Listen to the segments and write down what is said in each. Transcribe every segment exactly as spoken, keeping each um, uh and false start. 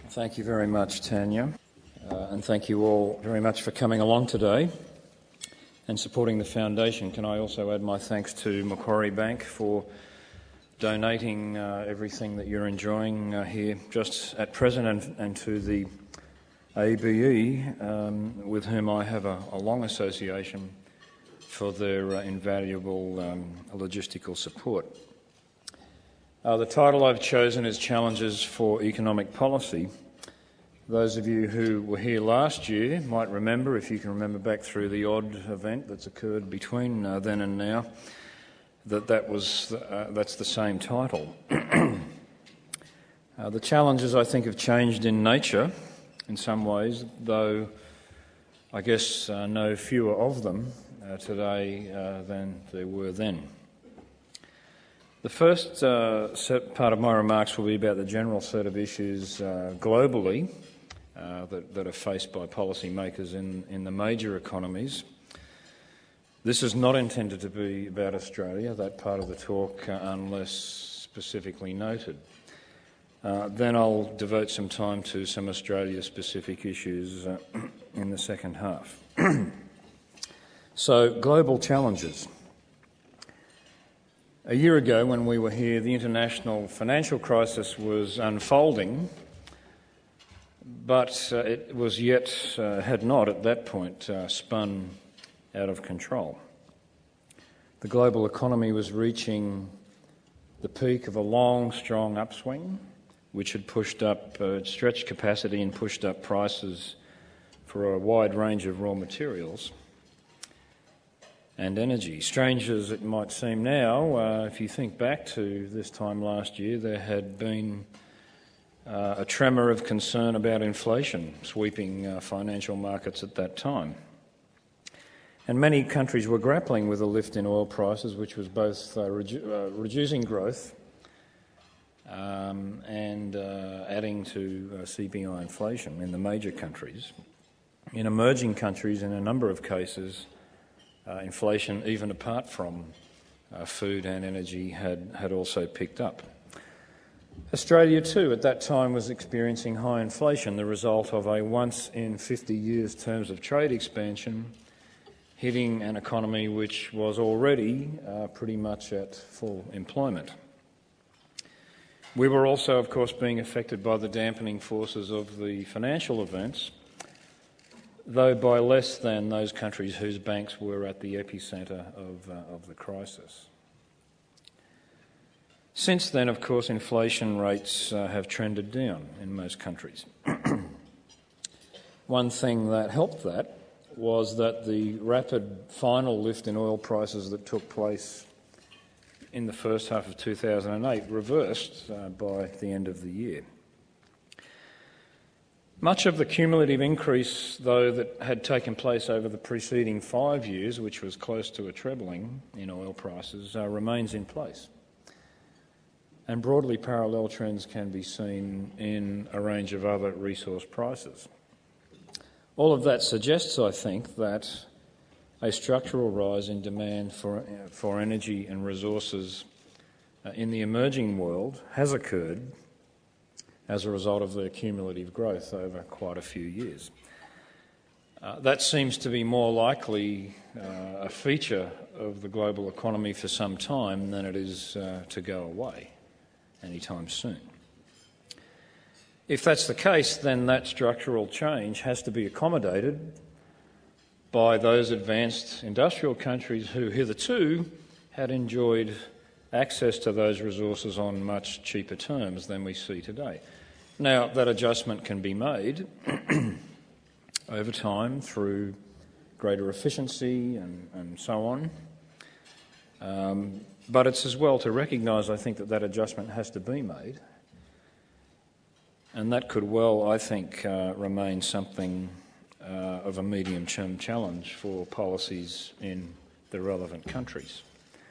Thank you very much, Tanya, uh, and thank you all very much for coming along today and supporting the Foundation. Can I also add my thanks to Macquarie Bank for donating uh, everything that you're enjoying uh, here just at present, and, and to the A B E, um, with whom I have a, a long association, for their uh, invaluable um, logistical support. Uh, the title I've chosen is Challenges for Economic Policy. Those of you who were here last year might remember, if you can remember back through the odd event that's occurred between uh, then and now, that that was uh, that's the same title. uh, the challenges, I think, have changed in nature in some ways, though I guess uh, no fewer of them uh, today uh, than there were then. The first uh, set part of my remarks will be about the general set of issues uh, globally uh, that, that are faced by policymakers in, in the major economies. This is not intended to be about Australia, that part of the talk, uh, unless specifically noted. Uh, then I'll devote some time to some Australia-specific issues uh, in the second half. So, global challenges. A year ago, when we were here, the international financial crisis was unfolding, but uh, it was yet, uh, had not at that point, uh, spun out of control. The global economy was reaching the peak of a long, strong upswing, which had pushed up, uh, stretched capacity and pushed up prices for a wide range of raw materials and energy. Strange as it might seem now, uh, if you think back to this time last year, there had been uh, a tremor of concern about inflation sweeping uh, financial markets at that time. And many countries were grappling with a lift in oil prices, which was both uh, redu- uh, reducing growth um, and uh, adding to uh, C P I inflation in the major countries. In emerging countries, in a number of cases, Uh, inflation, even apart from uh, food and energy, had, had also picked up. Australia too at that time was experiencing high inflation, the result of a once in fifty years terms of trade expansion hitting an economy which was already uh, pretty much at full employment. We were also, of course, being affected by the dampening forces of the financial events, though by less than those countries whose banks were at the epicentre of, uh, of the crisis. Since then, of course, inflation rates uh, have trended down in most countries. One thing that helped that was that the rapid final lift in oil prices that took place in the first half of two thousand eight reversed uh, by the end of the year. Much of the cumulative increase, though, that had taken place over the preceding five years, which was close to a trebling in oil prices, uh, remains in place. And broadly parallel trends can be seen in a range of other resource prices. All of that suggests, I think, that a structural rise in demand for, for energy and resources uh, in the emerging world has occurred as a result of their cumulative growth over quite a few years. Uh, that seems to be more likely uh, a feature of the global economy for some time than it is uh, to go away anytime soon. If that's the case, then that structural change has to be accommodated by those advanced industrial countries who hitherto had enjoyed access to those resources on much cheaper terms than we see today. Now, that adjustment can be made over time through greater efficiency and, and so on. Um, but it's as well to recognise, I think, that that adjustment has to be made. And that could well, I think, uh, remain something uh, of a medium-term challenge for policies in the relevant countries.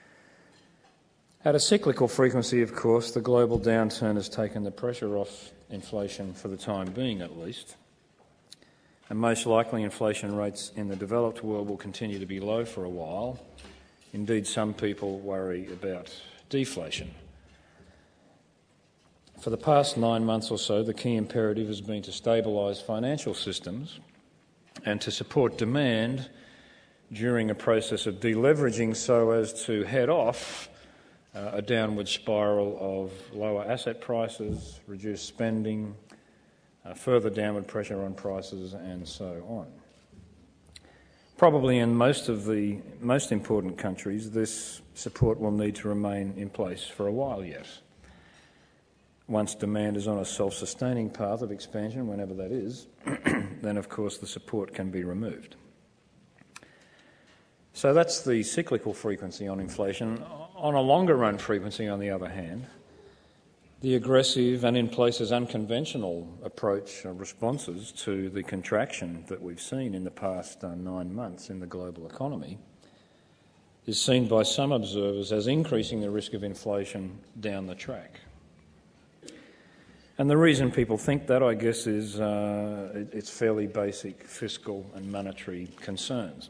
At a cyclical frequency, of course, the global downturn has taken the pressure off inflation for the time being, at least. And most likely inflation rates in the developed world will continue to be low for a while. Indeed, some people worry about deflation. For the past nine months or so, the key imperative has been to stabilise financial systems and to support demand during a process of deleveraging so as to head off uh, a downward spiral of lower asset prices, reduced spending, uh, further downward pressure on prices and so on. Probably in most of the most important countries, this support will need to remain in place for a while yet. Once demand is on a self-sustaining path of expansion, whenever that is, then of course the support can be removed. So that's the cyclical frequency on inflation. On a longer run frequency, on the other hand, the aggressive and in places unconventional approach or responses to the contraction that we've seen in the past uh, nine months in the global economy is seen by some observers as increasing the risk of inflation down the track. And the reason people think that, I guess, is uh, it, it's fairly basic fiscal and monetary concerns.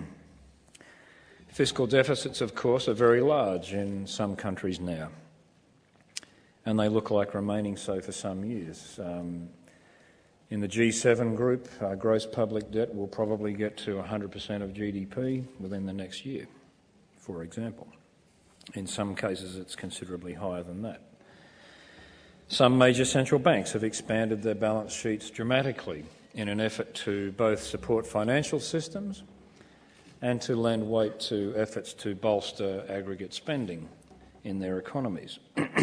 Fiscal deficits, of course, are very large in some countries now, and they look like remaining so for some years. Um, in the G seven group, uh, gross public debt will probably get to one hundred percent of G D P within the next year, for example. In some cases, it's considerably higher than that. Some major central banks have expanded their balance sheets dramatically in an effort to both support financial systems and to lend weight to efforts to bolster aggregate spending in their economies.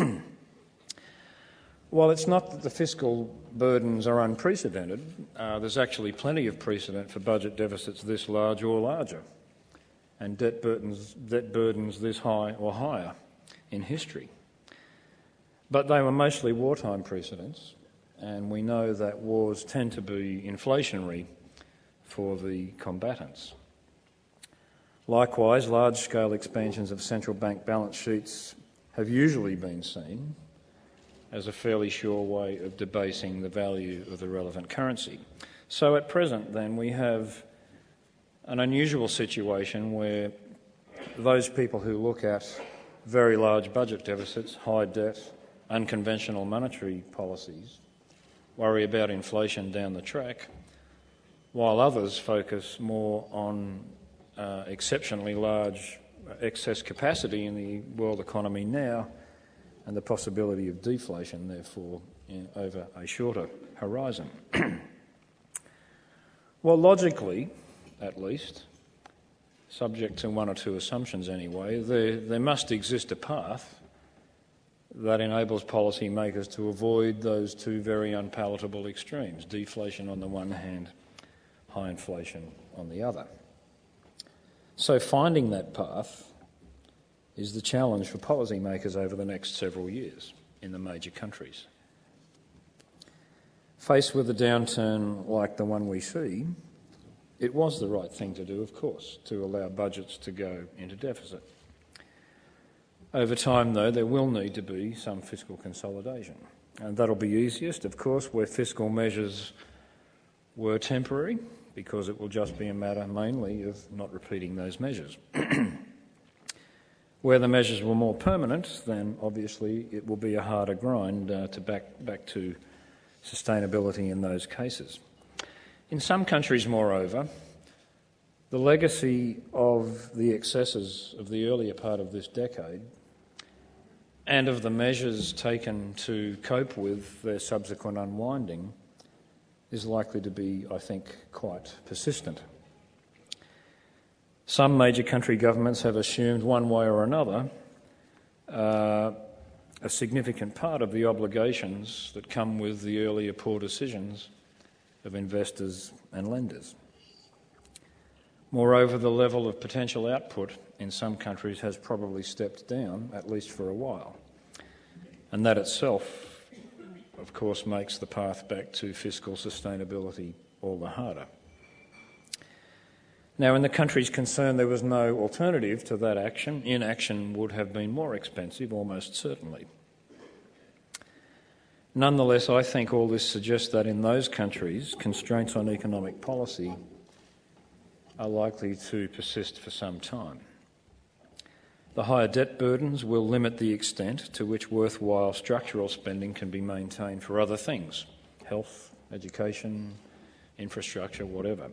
While it's not that the fiscal burdens are unprecedented, uh, there's actually plenty of precedent for budget deficits this large or larger, and debt burdens, debt burdens this high or higher in history. But they were mostly wartime precedents, and we know that wars tend to be inflationary for the combatants. Likewise, large-scale expansions of central bank balance sheets have usually been seen as a fairly sure way of debasing the value of the relevant currency. So at present, then, we have an unusual situation where those people who look at very large budget deficits, high debt, unconventional monetary policies, worry about inflation down the track, while others focus more on uh, exceptionally large excess capacity in the world economy now and the possibility of deflation, therefore, in, over a shorter horizon. Well, logically, at least, subject to one or two assumptions anyway, there, there must exist a path that enables policymakers to avoid those two very unpalatable extremes, deflation on the one hand, high inflation on the other. So finding that path is the challenge for policymakers over the next several years in the major countries. Faced with a downturn like the one we see, it was the right thing to do, of course, to allow budgets to go into deficit. Over time, though, there will need to be some fiscal consolidation, and that'll be easiest, of course, where fiscal measures were temporary, because it will just be a matter mainly of not repeating those measures. Where the measures were more permanent, then obviously it will be a harder grind uh, to back, back to sustainability in those cases. In some countries, moreover, the legacy of the excesses of the earlier part of this decade and of the measures taken to cope with their subsequent unwinding is likely to be, I think, quite persistent. Some major country governments have assumed one way or another uh, a significant part of the obligations that come with the earlier poor decisions of investors and lenders. Moreover, the level of potential output in some countries has probably stepped down, at least for a while. And that itself, of course, makes the path back to fiscal sustainability all the harder. Now, in the countries concerned, there was no alternative to that action. Inaction would have been more expensive, almost certainly. Nonetheless, I think all this suggests that in those countries, constraints on economic policy are likely to persist for some time. The higher debt burdens will limit the extent to which worthwhile structural spending can be maintained for other things: health, education, infrastructure, whatever.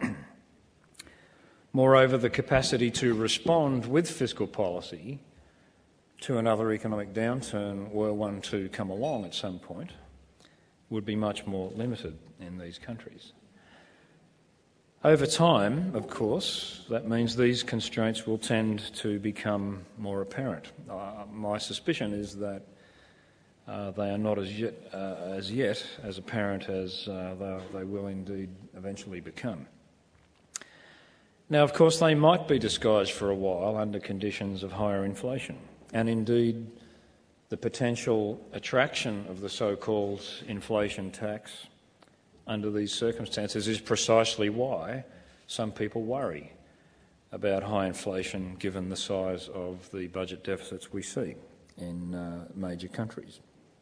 Moreover, the capacity to respond with fiscal policy to another economic downturn, were one to come along at some point, would be much more limited in these countries. Over time, of course, that means these constraints will tend to become more apparent. Uh, my suspicion is that uh, they are not as yet, uh, as yet as apparent as uh, they, they will indeed eventually become. Now, of course, they might be disguised for a while under conditions of higher inflation, and indeed the potential attraction of the so-called inflation tax under these circumstances is precisely why some people worry about high inflation given the size of the budget deficits we see in uh, major countries.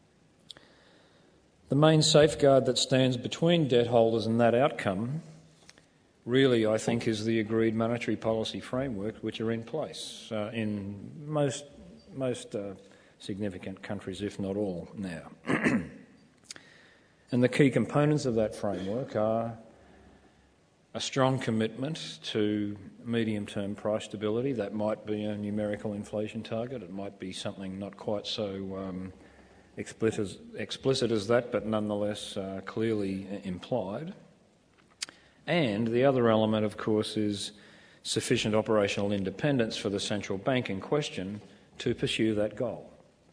The main safeguard that stands between debt holders and that outcome really, I think, is the agreed monetary policy framework which are in place uh, in most, most uh, significant countries, if not all, now. And the key components of that framework are a strong commitment to medium-term price stability. That might be a numerical inflation target. It might be something not quite so um, explicit, as, explicit as that, but nonetheless uh, clearly implied. And the other element, of course, is sufficient operational independence for the central bank in question to pursue that goal.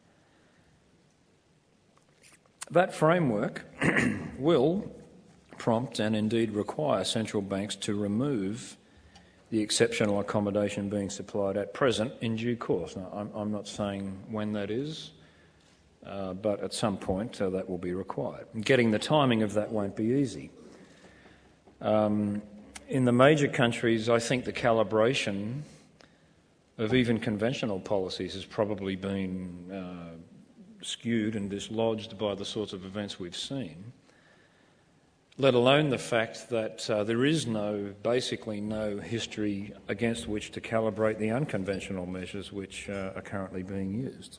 That framework will prompt and indeed require central banks to remove the exceptional accommodation being supplied at present in due course. Now, I'm, I'm not saying when that is, uh, but at some point uh, that will be required. And getting the timing of that won't be easy. Um, in the major countries, I think the calibration of even conventional policies has probably been uh, skewed and dislodged by the sorts of events we've seen, let alone the fact that uh, there is no, basically no history against which to calibrate the unconventional measures which uh, are currently being used.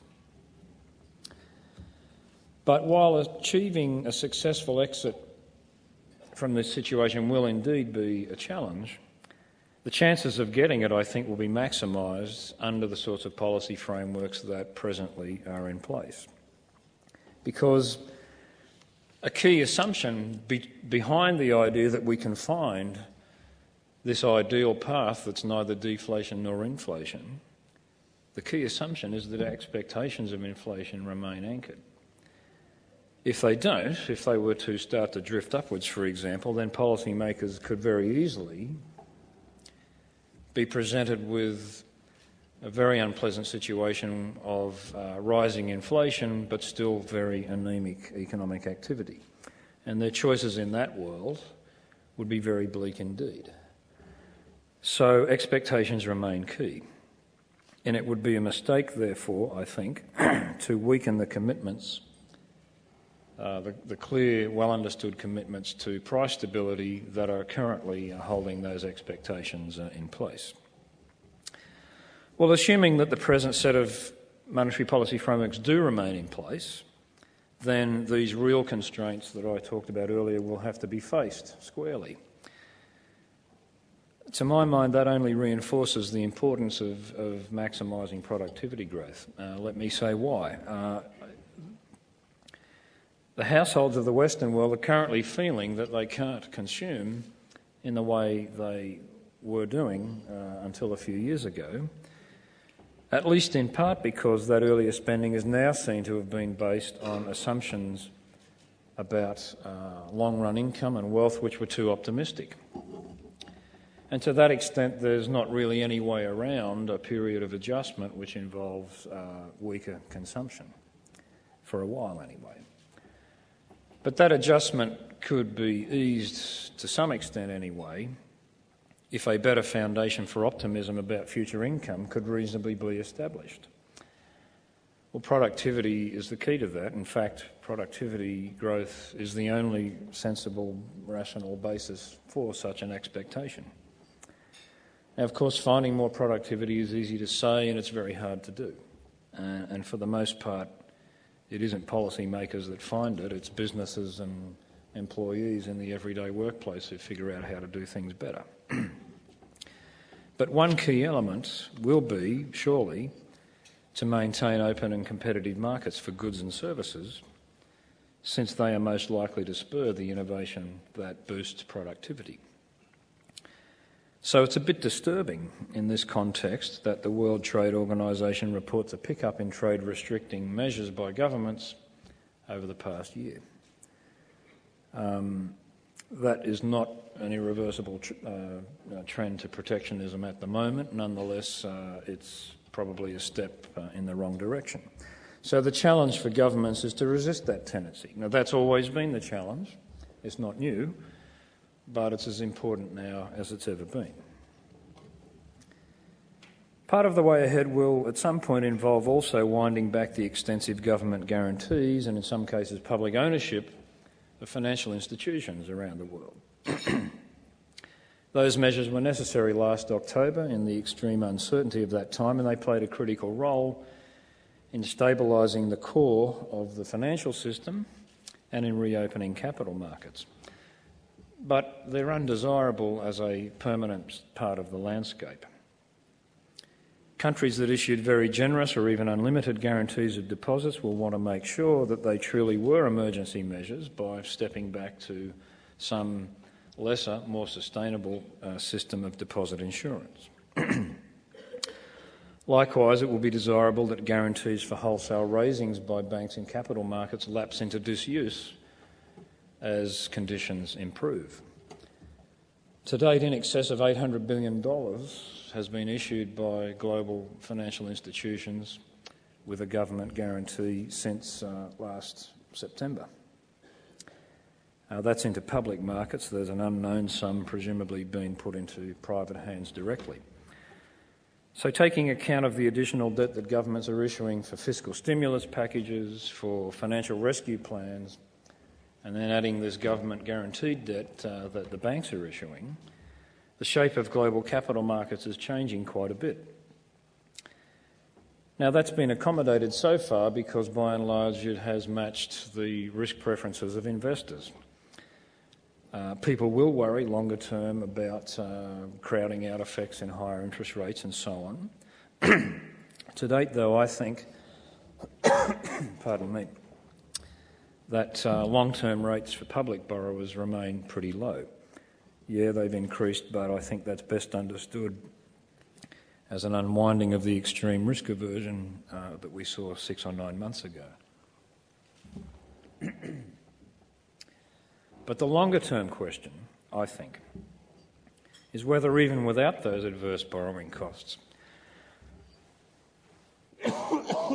But while achieving a successful exit from this situation will indeed be a challenge, the chances of getting it, I think, will be maximised under the sorts of policy frameworks that presently are in place. Because a key assumption be- behind the idea that we can find this ideal path that's neither deflation nor inflation, the key assumption is that expectations of inflation remain anchored. If they don't, if they were to start to drift upwards, for example, then policymakers could very easily be presented with a very unpleasant situation of uh, rising inflation but still very anaemic economic activity. And their choices in that world would be very bleak indeed. So expectations remain key. And it would be a mistake, therefore, I think, to weaken the commitments Uh, the, the clear, well-understood commitments to price stability that are currently uh, holding those expectations uh, in place. Well, assuming that the present set of monetary policy frameworks do remain in place, then these real constraints that I talked about earlier will have to be faced squarely. To my mind, that only reinforces the importance of, of maximising productivity growth. Uh, let me say why. Uh, The households of the Western world are currently feeling that they can't consume in the way they were doing uh, until a few years ago, at least in part because that earlier spending is now seen to have been based on assumptions about uh, long-run income and wealth which were too optimistic. And to that extent, there's not really any way around a period of adjustment which involves uh, weaker consumption, for a while anyway. But that adjustment could be eased to some extent anyway if a better foundation for optimism about future income could reasonably be established. Well, productivity is the key to that. In fact, productivity growth is the only sensible, rational basis for such an expectation. Now, of course, finding more productivity is easy to say and it's very hard to do. Uh, and for the most part, it isn't policymakers that find it, it's businesses and employees in the everyday workplace who figure out how to do things better. But one key element will be, surely, to maintain open and competitive markets for goods and services, since they are most likely to spur the innovation that boosts productivity. So it's a bit disturbing in this context that the World Trade Organisation reports a pickup in trade restricting measures by governments over the past year. Um, that is not an irreversible tr- uh, trend to protectionism at the moment. Nonetheless, uh, it's probably a step uh, in the wrong direction. So the challenge for governments is to resist that tendency. Now, that's always been the challenge. It's not new, but it's as important now as it's ever been. Part of the way ahead will at some point involve also winding back the extensive government guarantees and in some cases public ownership of financial institutions around the world. Those measures were necessary last October in the extreme uncertainty of that time, and they played a critical role in stabilising the core of the financial system and in reopening capital markets. But they're undesirable as a permanent part of the landscape. Countries that issued very generous or even unlimited guarantees of deposits will want to make sure that they truly were emergency measures by stepping back to some lesser, more sustainable uh, system of deposit insurance. Likewise, it will be desirable that guarantees for wholesale raisings by banks in capital markets lapse into disuse as conditions improve. To date, in excess of eight hundred billion dollars has been issued by global financial institutions with a government guarantee since uh, last September. Uh, that's into public markets. There's an unknown sum presumably being put into private hands directly. So taking account of the additional debt that governments are issuing for fiscal stimulus packages, for financial rescue plans, and then adding this government guaranteed debt uh, that the banks are issuing, the shape of global capital markets is changing quite a bit. Now, that's been accommodated so far because by and large it has matched the risk preferences of investors. Uh, people will worry longer term about uh, crowding out effects in higher interest rates and so on. To date, though, I think, pardon me, that uh, long-term rates for public borrowers remain pretty low. Yeah, they've increased, but I think that's best understood as an unwinding of the extreme risk aversion uh, that we saw six or nine months ago. But the longer-term question, I think, is whether even without those adverse borrowing costs, how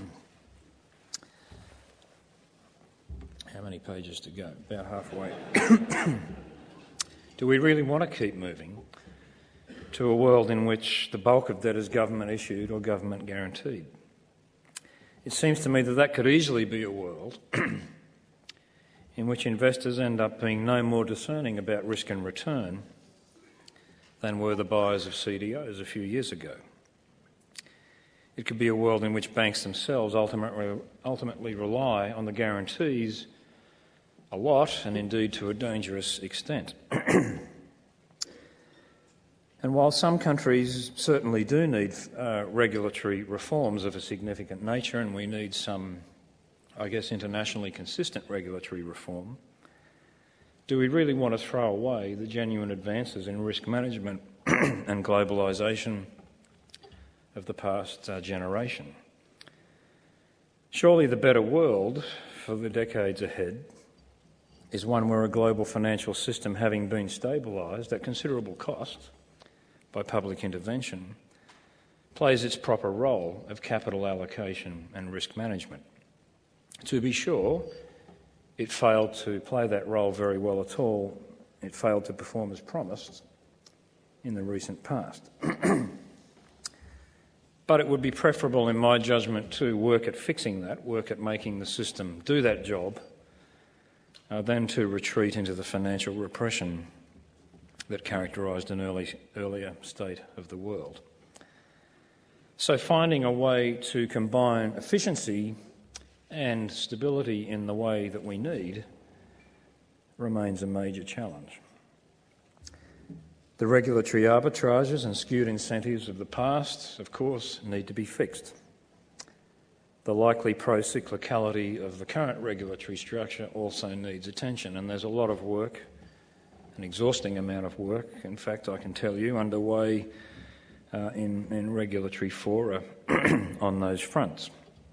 many pages to go? About halfway. Do we really want to keep moving to a world in which the bulk of debt is government issued or government guaranteed? It seems to me that that could easily be a world in which investors end up being no more discerning about risk and return than were the buyers of C D Os a few years ago. It could be a world in which banks themselves ultimately, ultimately rely on the guarantees a lot and indeed to a dangerous extent. And while some countries certainly do need uh, regulatory reforms of a significant nature, and we need some, I guess, internationally consistent regulatory reform, do we really want to throw away the genuine advances in risk management and globalisation of the past uh, generation? Surely the better world for the decades ahead is one where a global financial system, having been stabilised at considerable cost by public intervention, plays its proper role of capital allocation and risk management. To be sure, it failed to play that role very well at all. It failed to perform as promised in the recent past. But it would be preferable, in my judgment, to work at fixing that, work at making the system do that job, uh, than to retreat into the financial repression that characterised an early, earlier state of the world. So finding a way to combine efficiency and stability in the way that we need remains a major challenge. The regulatory arbitrages and skewed incentives of the past, of course, need to be fixed. The likely pro-cyclicality of the current regulatory structure also needs attention, and there's a lot of work, an exhausting amount of work, in fact, I can tell you, underway uh, in, in regulatory fora on those fronts.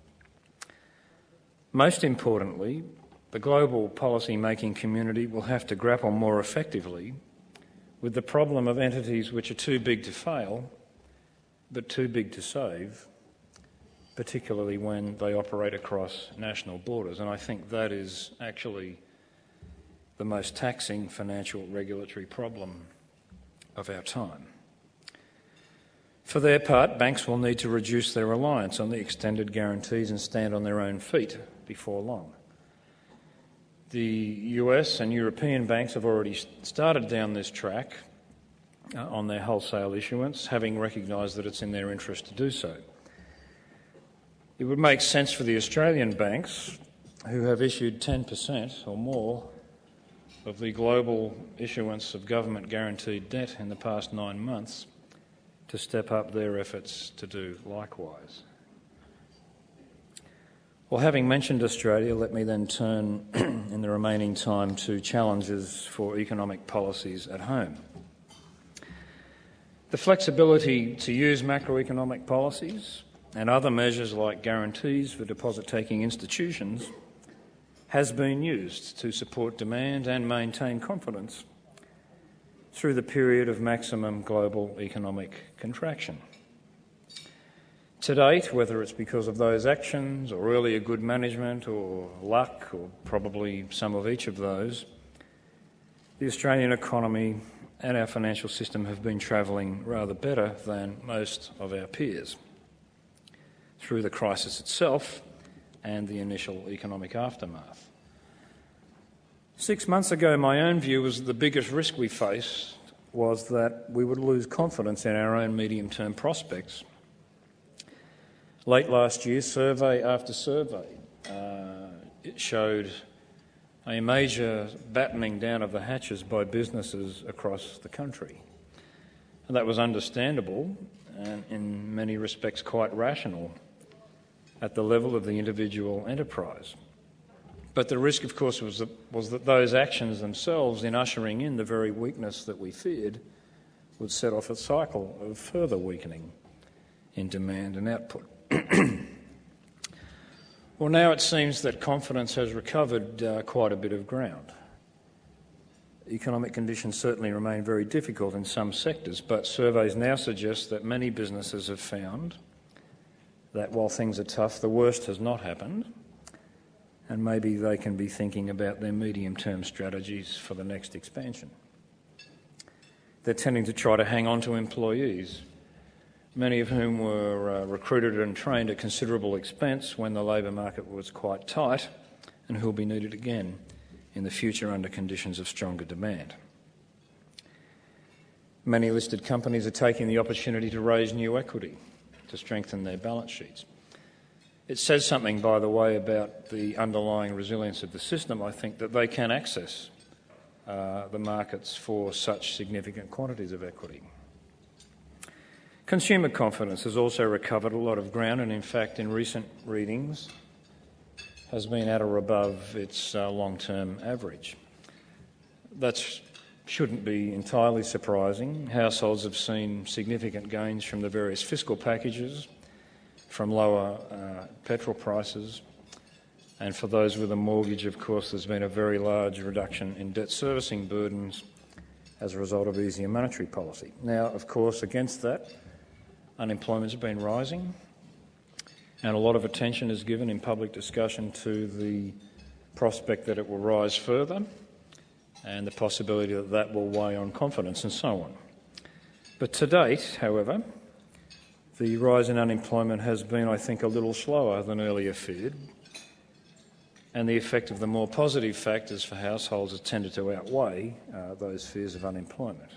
Most importantly, the global policy-making community will have to grapple more effectively with the problem of entities which are too big to fail, but too big to save, particularly when they operate across national borders. And I think that is actually the most taxing financial regulatory problem of our time. For their part, banks will need to reduce their reliance on the extended guarantees and stand on their own feet before long. The U S and European banks have already started down this track uh, on their wholesale issuance, having recognised that it's in their interest to do so. It would make sense for the Australian banks, who have issued ten percent or more of the global issuance of government-guaranteed debt in the past nine months, to step up their efforts to do likewise. Well, having mentioned Australia, let me then turn in the remaining time to challenges for economic policies at home. The flexibility to use macroeconomic policies and other measures like guarantees for deposit-taking institutions has been used to support demand and maintain confidence through the period of maximum global economic contraction. To date, whether it's because of those actions or earlier good management or luck or probably some of each of those, the Australian economy and our financial system have been travelling rather better than most of our peers through the crisis itself and the initial economic aftermath. Six months ago, my own view was that the biggest risk we faced was that we would lose confidence in our own medium-term prospects. Late last year, survey after survey uh, it showed a major battening down of the hatches by businesses across the country. And that was understandable and in many respects quite rational at the level of the individual enterprise. But the risk, of course, was that, was that those actions themselves, in ushering in the very weakness that we feared, would set off a cycle of further weakening in demand and output. Well, now it seems that confidence has recovered uh, quite a bit of ground. Economic conditions certainly remain very difficult in some sectors, but surveys now suggest that many businesses have found that while things are tough, the worst has not happened, and maybe they can be thinking about their medium-term strategies for the next expansion. They're tending to try to hang on to employees, many of whom were uh, recruited and trained at considerable expense when the labour market was quite tight, and who will be needed again in the future under conditions of stronger demand. Many listed companies are taking the opportunity to raise new equity to strengthen their balance sheets. It says something, by the way, about the underlying resilience of the system, I think, that they can access uh, the markets for such significant quantities of equity. Consumer confidence has also recovered a lot of ground and, in fact, in recent readings has been at or above its uh, long-term average. That shouldn't be entirely surprising. Households have seen significant gains from the various fiscal packages, from lower uh, petrol prices, and for those with a mortgage, of course, there's been a very large reduction in debt servicing burdens as a result of easier monetary policy. Now, of course, against that, unemployment has been rising, and a lot of attention is given in public discussion to the prospect that it will rise further and the possibility that that will weigh on confidence and so on. But to date, however, the rise in unemployment has been, I think, a little slower than earlier feared, and the effect of the more positive factors for households has tended to outweigh uh, those fears of unemployment.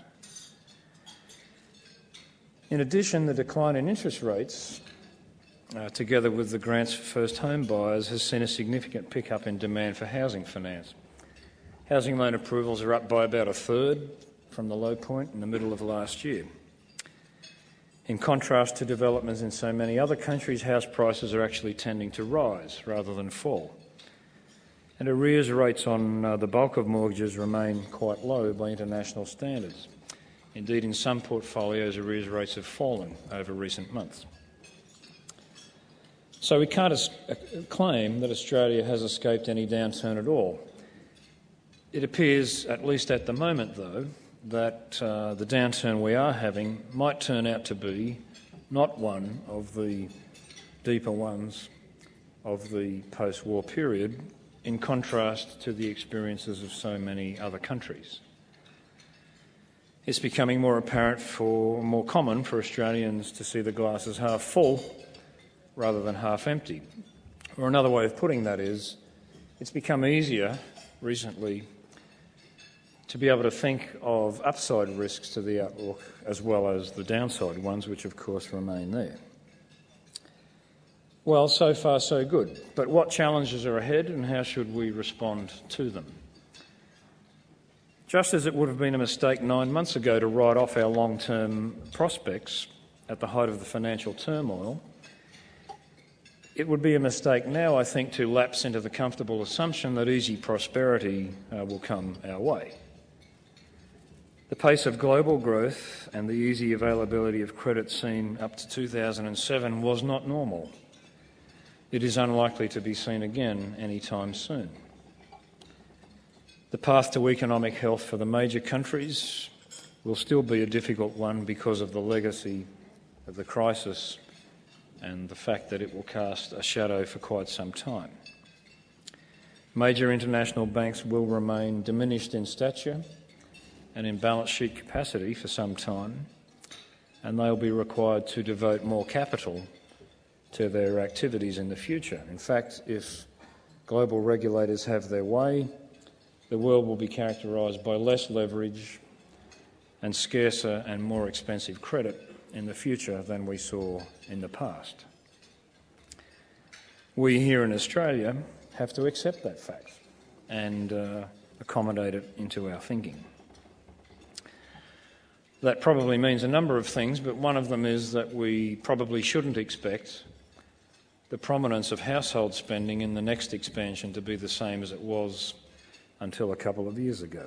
In addition, the decline in interest rates, uh, together with the grants for first home buyers, has seen a significant pickup in demand for housing finance. Housing loan approvals are up by about a third from the low point in the middle of last year. In contrast to developments in so many other countries, house prices are actually tending to rise rather than fall. And arrears rates on uh, the bulk of mortgages remain quite low by international standards. Indeed, in some portfolios, arrears rates have fallen over recent months. So we can't as- claim that Australia has escaped any downturn at all. It appears, at least at the moment though, that uh, the downturn we are having might turn out to be not one of the deeper ones of the post-war period, in contrast to the experiences of so many other countries. It's becoming more apparent for, more common for Australians to see the glass as half full rather than half empty. Or another way of putting that is, it's become easier recently to be able to think of upside risks to the outlook as well as the downside ones, which of course remain there. Well, so far so good. But what challenges are ahead and how should we respond to them? Just as it would have been a mistake nine months ago to write off our long-term prospects at the height of the financial turmoil, it would be a mistake now, I think, to lapse into the comfortable assumption that easy prosperity uh, will come our way. The pace of global growth and the easy availability of credit seen up to two thousand seven was not normal. It is unlikely to be seen again anytime soon. The path to economic health for the major countries will still be a difficult one because of the legacy of the crisis and the fact that it will cast a shadow for quite some time. Major international banks will remain diminished in stature and in balance sheet capacity for some time, and they'll be required to devote more capital to their activities in the future. In fact, if global regulators have their way, the world will be characterised by less leverage and scarcer and more expensive credit in the future than we saw in the past. We here in Australia have to accept that fact and uh, accommodate it into our thinking. That probably means a number of things, but one of them is that we probably shouldn't expect the prominence of household spending in the next expansion to be the same as it was until a couple of years ago.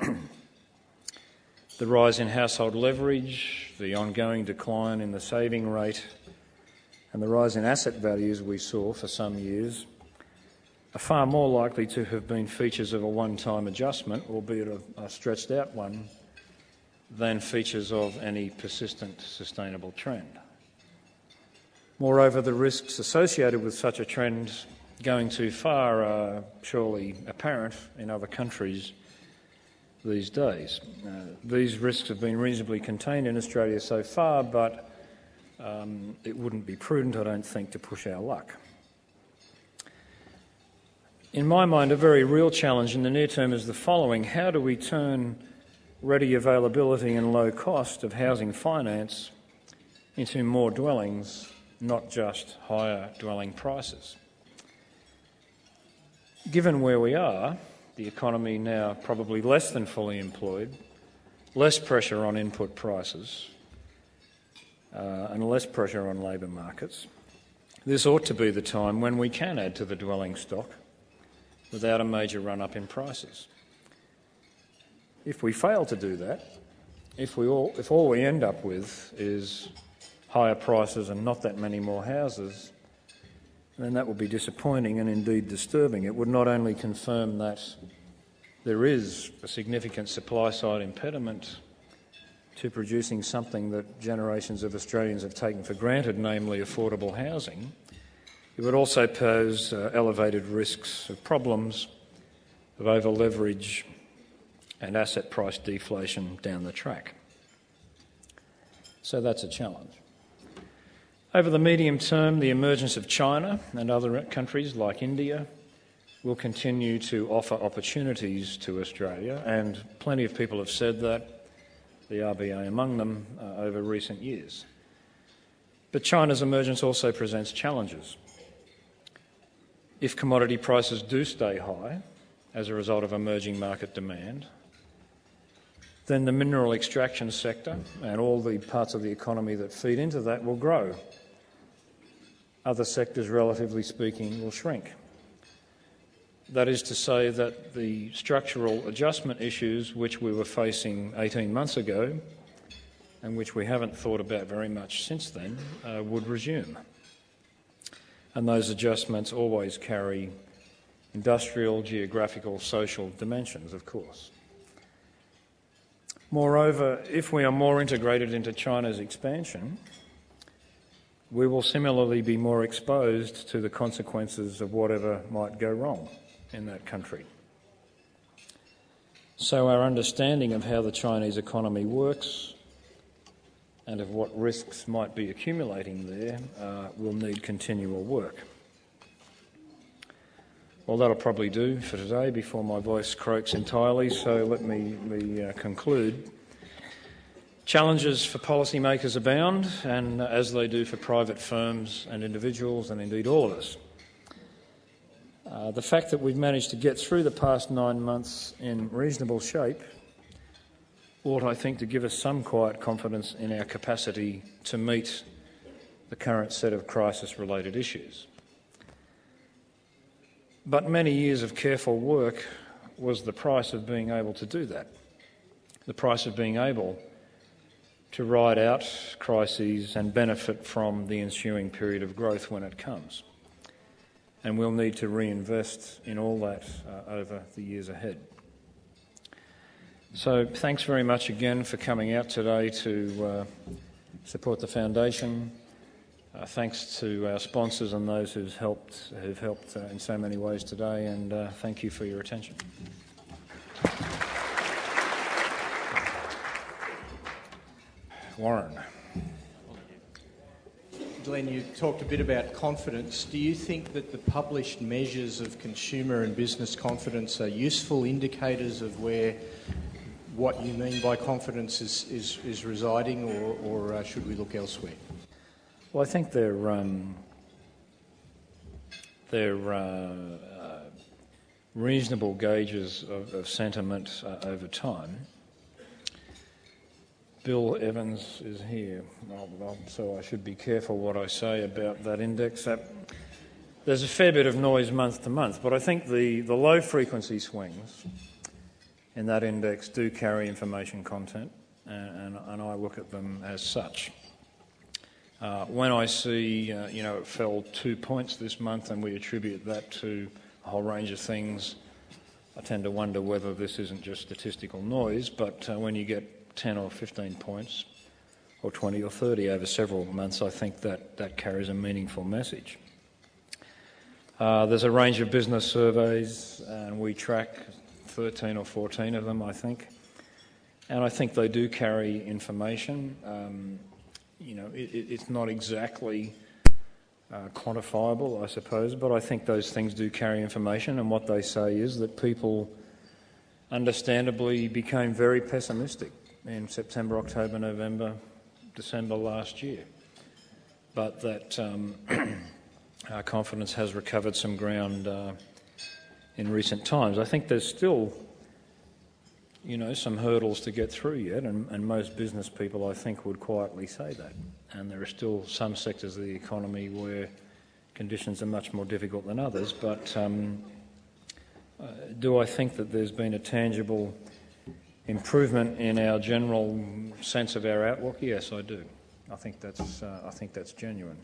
The rise in household leverage, the ongoing decline in the saving rate, and the rise in asset values we saw for some years are far more likely to have been features of a one-time adjustment, albeit a, a stretched-out one, than features of any persistent, sustainable trend. Moreover, the risks associated with such a trend going too far are surely apparent in other countries these days. Uh, these risks have been reasonably contained in Australia so far, but um, it wouldn't be prudent, I don't think, to push our luck. In my mind, a very real challenge in the near term is the following: how do we turn ready availability and low cost of housing finance into more dwellings, not just higher dwelling prices? Given where we are, the economy now probably less than fully employed, less pressure on input prices, uh, and less pressure on labour markets, this ought to be the time when we can add to the dwelling stock without a major run-up in prices. If we fail to do that, if, we all, if all we end up with is higher prices and not that many more houses, then that will be disappointing and indeed disturbing. It would not only confirm that there is a significant supply-side impediment to producing something that generations of Australians have taken for granted, namely affordable housing, it would also pose uh, elevated risks of problems of over-leverage and asset price deflation down the track. So that's a challenge. Over the medium term, the emergence of China and other countries like India will continue to offer opportunities to Australia, and plenty of people have said that, the R B A among them, uh, over recent years. But China's emergence also presents challenges. If commodity prices do stay high as a result of emerging market demand, then the mineral extraction sector and all the parts of the economy that feed into that will grow. Other sectors, relatively speaking, will shrink. That is to say that the structural adjustment issues which we were facing eighteen months ago and which we haven't thought about very much since then uh, would resume. And those adjustments always carry industrial, geographical, social dimensions, of course. Moreover, if we are more integrated into China's expansion, we will similarly be more exposed to the consequences of whatever might go wrong in that country. So our understanding of how the Chinese economy works and of what risks might be accumulating there uh, will need continual work. Well, that'll probably do for today before my voice croaks entirely, so let me, me uh, conclude. Challenges for policymakers abound, and uh, as they do for private firms and individuals, and indeed all of us. Uh, the fact that we've managed to get through the past nine months in reasonable shape ought, I think, to give us some quiet confidence in our capacity to meet the current set of crisis-related issues. But many years of careful work was the price of being able to do that, the price of being able to ride out crises and benefit from the ensuing period of growth when it comes. And we'll need to reinvest in all that uh, over the years ahead. So thanks very much again for coming out today to uh, support the Foundation. Uh, thanks to our sponsors and those who've helped, who've helped uh, in so many ways today, and uh, thank you for your attention. Warren. Glenn, you talked a bit about confidence. Do you think that the published measures of consumer and business confidence are useful indicators of where what you mean by confidence is, is, is residing, or, or uh, should we look elsewhere? Well, I think they're, um, they're uh, uh, reasonable gauges of, of sentiment uh, over time. Bill Evans is here, so I should be careful what I say about that index. Uh, there's a fair bit of noise month to month, but I think the, the low frequency swings in that index do carry information content, and, and I look at them as such. Uh, when I see, uh, you know, it fell two points this month and we attribute that to a whole range of things, I tend to wonder whether this isn't just statistical noise, but uh, when you get ten or fifteen points, or twenty or thirty over several months, I think that, that carries a meaningful message. Uh, there's a range of business surveys, and we track thirteen or fourteen of them, I think. And I think they do carry information. Um, you know, it, it's not exactly uh, quantifiable, I suppose, but I think those things do carry information, and what they say is that people understandably became very pessimistic in September, October, November, December last year. But that um, our confidence has recovered some ground uh, in recent times. I think there's still, you know, some hurdles to get through yet, and, and most business people, I think, would quietly say that. And there are still some sectors of the economy where conditions are much more difficult than others. But um, uh, do I think that there's been a tangible improvement in our general sense of our outlook? Yes, I do. I think that's, uh, I think that's genuine.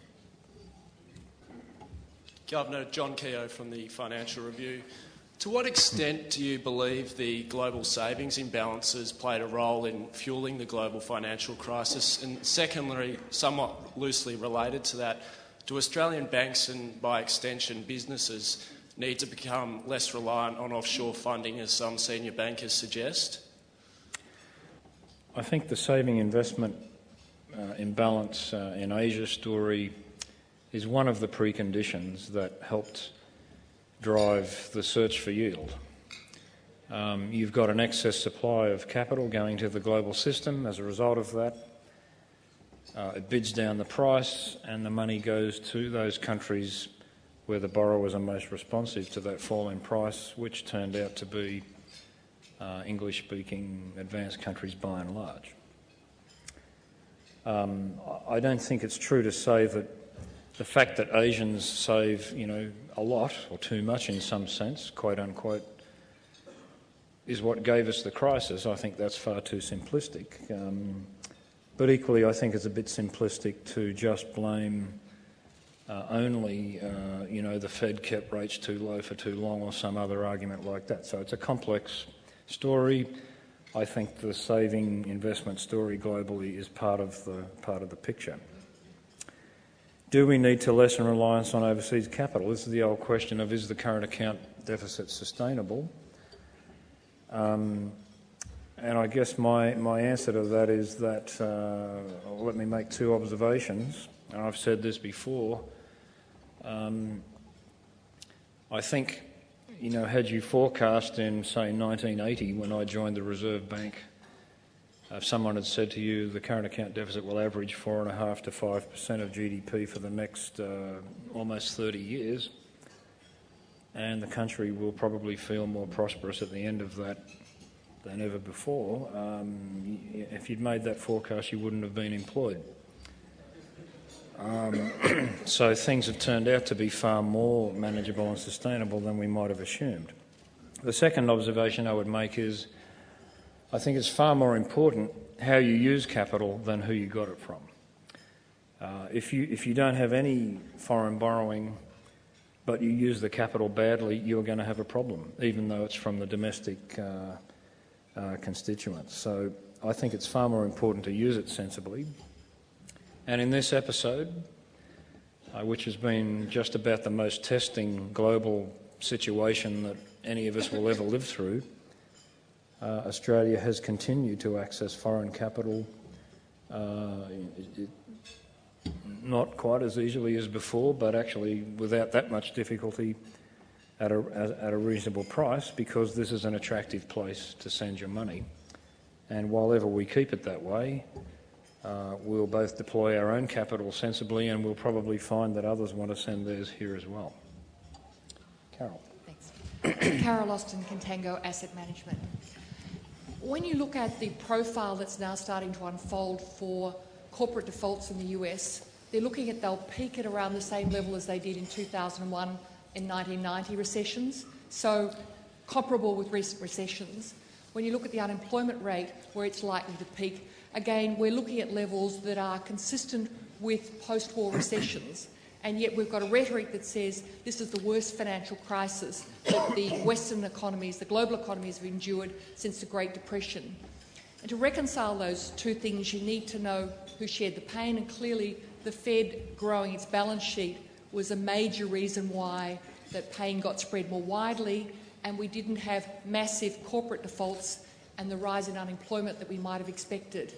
Governor, John Keogh from the Financial Review. To what extent do you believe the global savings imbalances played a role in fueling the global financial crisis? And secondly, somewhat loosely related to that, do Australian banks and, by extension, businesses need to become less reliant on offshore funding, as some senior bankers suggest? I think the saving investment uh, imbalance uh, in Asia story is one of the preconditions that helped drive the search for yield. Um, you've got an excess supply of capital going to the global system. As a result of that, uh, it bids down the price and the money goes to those countries where the borrowers are most responsive to that fall in price, which turned out to be uh, English-speaking advanced countries by and large. Um, I don't think it's true to say that the fact that Asians save, you know, a lot or too much in some sense, quote unquote, is what gave us the crisis. I think that's far too simplistic. Um, but equally, I think it's a bit simplistic to just blame uh, only, uh, you know, the Fed kept rates too low for too long or some other argument like that. So it's a complex story. I think the saving investment story globally is part of the part of the picture. Do we need to lessen reliance on overseas capital? This is the old question of, is the current account deficit sustainable? Um, and I guess my, my answer to that is that, uh, let me make two observations, and I've said this before. Um, I think, you know, had you forecast in, say, nineteen eighty, when I joined the Reserve Bank, if someone had said to you the current account deficit will average four point five to five percent of G D P for the next uh, almost thirty years, and the country will probably feel more prosperous at the end of that than ever before, um, if you'd made that forecast, you wouldn't have been employed. Um, so things have turned out to be far more manageable and sustainable than we might have assumed. The second observation I would make is I think it's far more important how you use capital than who you got it from. Uh, if you if you don't have any foreign borrowing but you use the capital badly, you're going to have a problem, even though it's from the domestic uh, uh, constituents. So I think it's far more important to use it sensibly. And in this episode, uh, which has been just about the most testing global situation that any of us will ever live through, uh, Australia has continued to access foreign capital uh, it, it, not quite as easily as before, but actually without that much difficulty at a, at a reasonable price, because this is an attractive place to send your money. And while ever we keep it that way, uh, we'll both deploy our own capital sensibly, and we'll probably find that others want to send theirs here as well. Carol. Thanks. Carol Austin, Contango Asset Management. When you look at the profile that's now starting to unfold for corporate defaults in the U S, they're looking at they'll peak at around the same level as they did in two thousand one and nineteen ninety recessions, so comparable with recent recessions. When you look at the unemployment rate, where it's likely to peak, again, we're looking at levels that are consistent with post-war recessions, and yet we've got a rhetoric that says this is the worst financial crisis that the Western economies, the global economies have endured since the Great Depression. And to reconcile those two things, you need to know who shared the pain, and clearly the Fed growing its balance sheet was a major reason why that pain got spread more widely, and we didn't have massive corporate defaults and the rise in unemployment that we might have expected.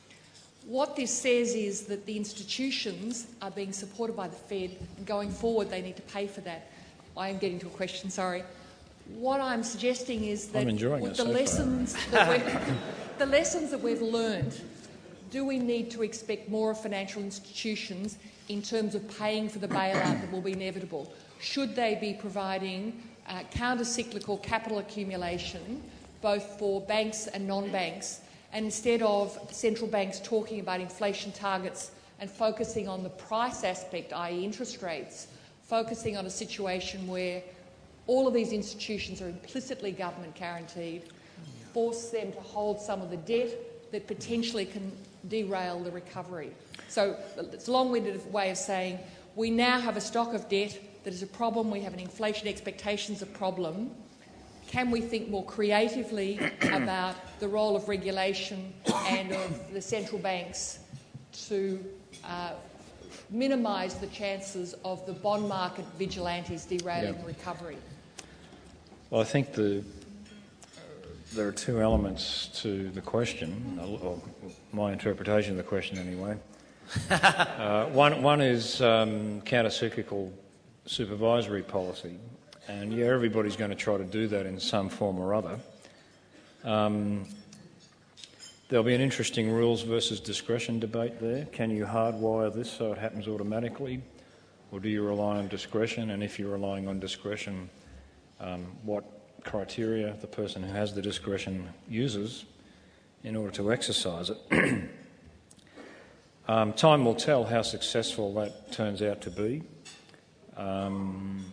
What this says is that the institutions are being supported by the Fed, and going forward they need to pay for that. I am getting to a question, sorry. What I'm suggesting is that with the lessons that we've, the lessons that we've learned, do we need to expect more of financial institutions in terms of paying for the bailout that will be inevitable? Should they be providing uh, counter-cyclical capital accumulation, both for banks and non-banks, and instead of central banks talking about inflation targets and focusing on the price aspect, that is interest rates, focusing on a situation where all of these institutions are implicitly government guaranteed, force them to hold some of the debt that potentially can derail the recovery. So it's a long-winded way of saying we now have a stock of debt that is a problem, we have an inflation expectations a problem. Can we think more creatively about the role of regulation and of the central banks to uh, minimise the chances of the bond market vigilantes derailing yeah. recovery? Well, I think the, there are two elements to the question, or my interpretation of the question anyway. uh, one, one is um, counter-cyclical supervisory policy, And yeah, everybody's going to try to do that in some form or other. Um, there'll be an interesting rules versus discretion debate there. Can you hardwire this so it happens automatically, or do you rely on discretion? And if you're relying on discretion, um, what criteria the person who has the discretion uses in order to exercise it? um, time will tell how successful that turns out to be. Um,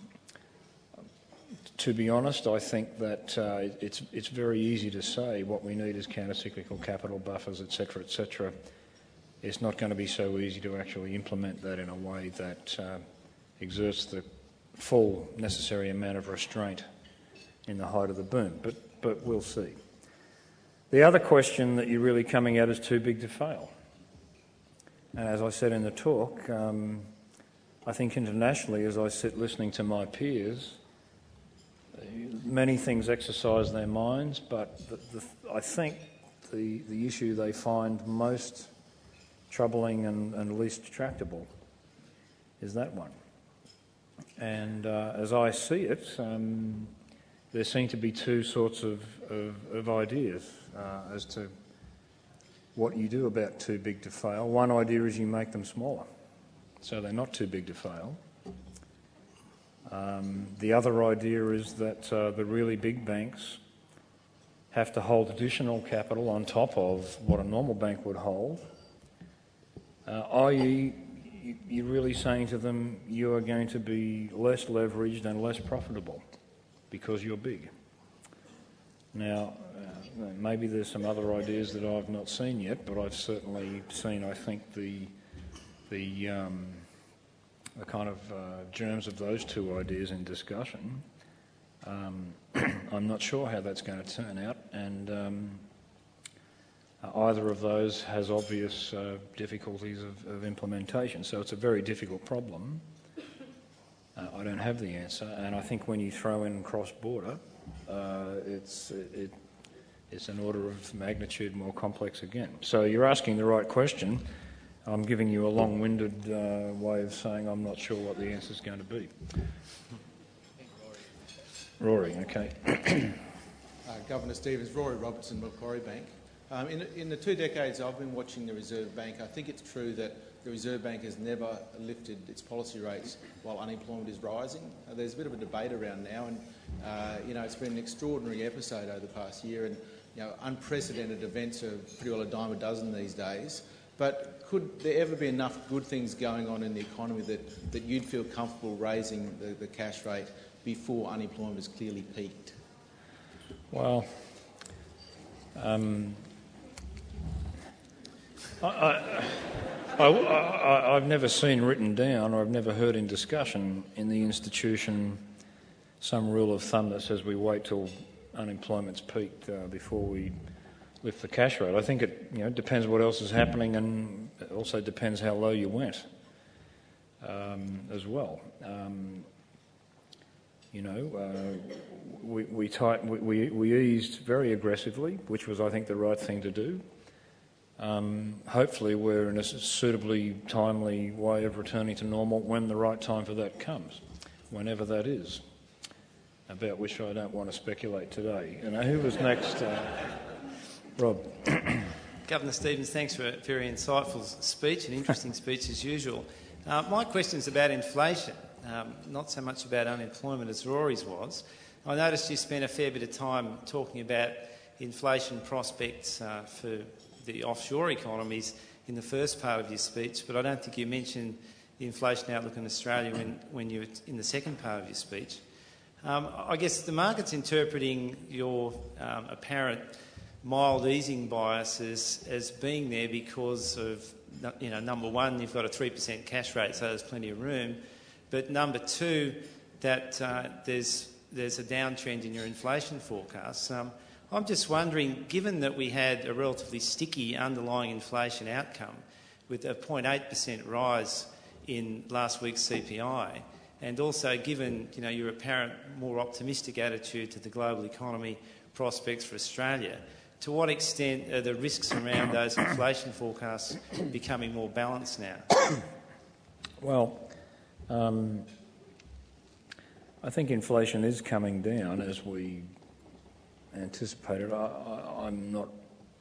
To be honest, I think that uh, it's it's very easy to say what we need is counter-cyclical capital buffers, et cetera, et cetera. It's not going to be so easy to actually implement that in a way that uh, exerts the full necessary amount of restraint in the height of the boom. But but we'll see. The other question that you're really coming at is too big to fail. And as I said in the talk, um, I think internationally, as I sit listening to my peers, many things exercise their minds, but the, the, I think the, the issue they find most troubling and, and least tractable is that one. And uh, as I see it, um, there seem to be two sorts of, of, of ideas uh, as to what you do about too big to fail. One idea is you make them smaller, so they're not too big to fail. Um, the other idea is that uh, the really big banks have to hold additional capital on top of what a normal bank would hold, uh, that is you're really saying to them you are going to be less leveraged and less profitable because you're big. Now, uh, maybe there's some other ideas that I've not seen yet, but I've certainly seen, I think, the the um, the kind of uh, germs of those two ideas in discussion. Um, I'm not sure how that's going to turn out, and um, either of those has obvious uh, difficulties of, of implementation. So it's a very difficult problem. Uh, I don't have the answer, and I think when you throw in cross-border, uh, it's it, it's an order of magnitude more complex again. So you're asking the right question. I'm giving you a long-winded uh, way of saying I'm not sure what the answer is going to be. Rory, okay. uh, Governor Stevens, Rory Robertson, Macquarie Bank. Um, in, in the two decades I've been watching the Reserve Bank, I think it's true that the Reserve Bank has never lifted its policy rates while unemployment is rising. Uh, there's a bit of a debate around now, and uh, you know, it's been an extraordinary episode over the past year, and you know, unprecedented events are pretty well a dime a dozen these days. But could there ever be enough good things going on in the economy that, that you'd feel comfortable raising the, the cash rate before unemployment has clearly peaked? Well, um, I, I, I, I, I've never seen written down, or I've never heard in discussion in the institution some rule of thumb that says we wait till unemployment's peaked uh, before we lift the cash rate. I think it you know depends what else is happening, and it also depends how low you went um, as well. Um, you know, uh, we we, tight, we we eased very aggressively, which was, I think, the right thing to do. Um, hopefully, we're in a suitably timely way of returning to normal when the right time for that comes, whenever that is. About which I don't want to speculate today. You know, who was next? Uh, Rob. Governor Stevens, thanks for a very insightful speech, an interesting speech as usual. Uh, my question is about inflation, um, not so much about unemployment as Rory's was. I noticed you spent a fair bit of time talking about inflation prospects uh, for the offshore economies in the first part of your speech, but I don't think you mentioned the inflation outlook in Australia when, when you were in the second part of your speech. Um, I guess the market's interpreting your um, apparent mild easing biases as being there because of, you know, number one, you've got a three percent cash rate, so there's plenty of room. But number two, that uh, there's there's a downtrend in your inflation forecasts. Um, I'm just wondering, given that we had a relatively sticky underlying inflation outcome with a zero point eight percent rise in last week's C P I, and also given, you know, your apparent more optimistic attitude to the global economy prospects for Australia, to what extent are the risks around those inflation forecasts becoming more balanced now? Well, um, I think inflation is coming down as we anticipated. I, I, I'm not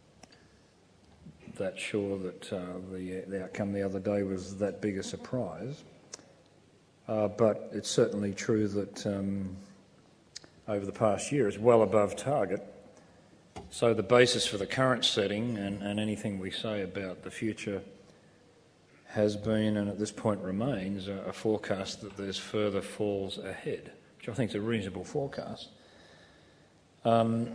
that sure that uh, the, the outcome the other day was that big a surprise. Uh, but it's certainly true that um, over the past year it's well above target. So the basis for the current setting and, and anything we say about the future has been, and at this point remains, a, a forecast that there's further falls ahead, which I think is a reasonable forecast. Um,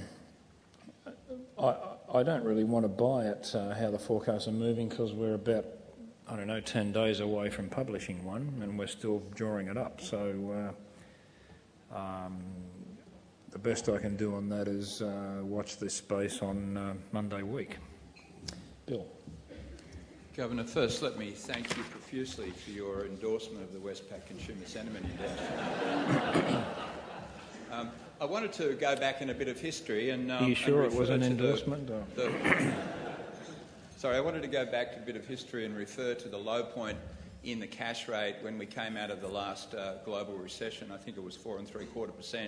I, I don't really want to buy it, uh, how the forecasts are moving, because we're about, I don't know, ten days away from publishing one, and we're still drawing it up. So uh, um, the best I can do on that is uh, watch this space on uh, Monday week. Bill. Governor, first let me thank you profusely for your endorsement of the Westpac Consumer Sentiment Index. um, I wanted to go back in a bit of history and... Um, Are you sure and it was an the, endorsement? The, sorry, I wanted to go back to a bit of history and refer to the low point in the cash rate when we came out of the last uh, global recession. I think it was four and three quarter percent.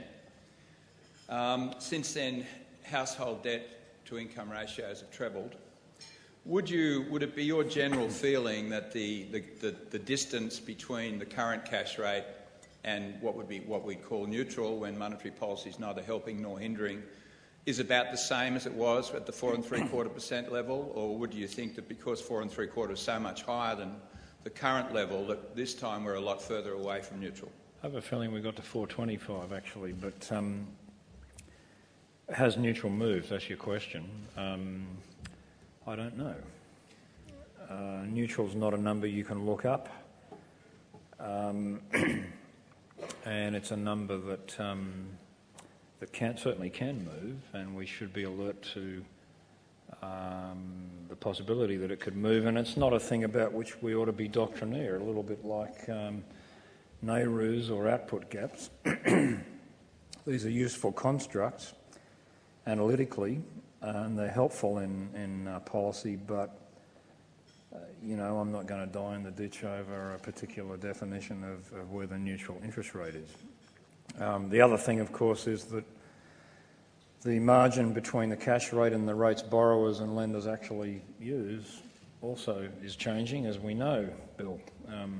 Um, since then, household debt to income ratios have trebled. Would you, would it be your general feeling that the, the, the, the distance between the current cash rate and what would be what we'd call neutral, when monetary policy is neither helping nor hindering, is about the same as it was at the four and three quarter percent level? Or would you think that because four and three quarter is so much higher than the current level, that this time we're a lot further away from neutral? I have a feeling we got to four twenty-five actually, but um, has neutral moved? That's your question. Um, I don't know. Uh, neutral's not a number you can look up, um, and it's a number that um, that can certainly can move, and we should be alert to um, the possibility that it could move. And it's not a thing about which we ought to be doctrinaire, a little bit like um, Nehru's or output gaps. These are useful constructs analytically, and they're helpful in, in uh, policy, but, uh, you know, I'm not going to die in the ditch over a particular definition of, of where the neutral interest rate is. Um, the other thing, of course, is that the margin between the cash rate and the rates borrowers and lenders actually use also is changing, as we know, Bill. Um,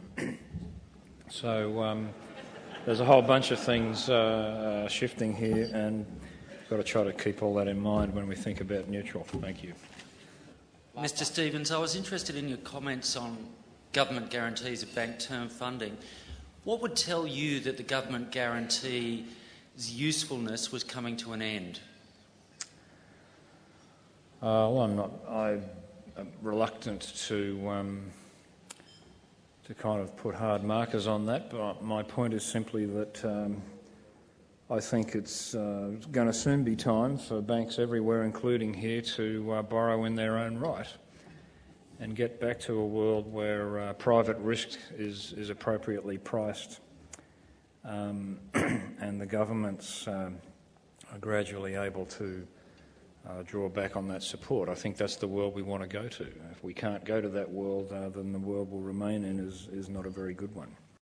so um, there's a whole bunch of things uh, uh, shifting here, and got to try to keep all that in mind when we think about neutral. Thank you. Mister Stevens, I was interested in your comments on government guarantees of bank term funding. What would tell you that the government guarantee's usefulness was coming to an end? Uh, well, I'm not. I'm reluctant to um, to kind of put hard markers on that, but my point is simply that um, I think it's uh, going to soon be time for banks everywhere, including here, to uh, borrow in their own right and get back to a world where uh, private risk is, is appropriately priced, um, and the governments um, are gradually able to uh, draw back on that support. I think that's the world we want to go to. If we can't go to that world, uh, then the world we'll remain in is, is not a very good one.